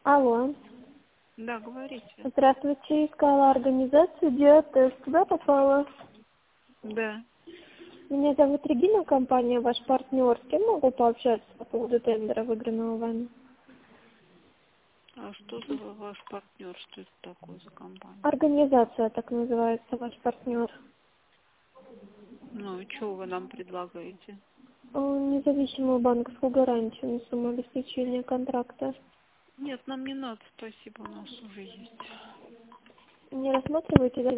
Алло. Да, говорите. Здравствуйте, искала организацию, диатез. Куда попала? Да. Меня зовут Регина, компания «Ваш партнер». С кем могу пообщаться по поводу тендера, выигранного вами? А что за ваш партнер? Что это такое за компания? Организация так называется, «Ваш партнер». Ну и что вы нам предлагаете? Независимую банковскую гарантию на сумму обеспечения контракта. Нет, нам не надо, спасибо, у нас уже есть. Не рассматриваете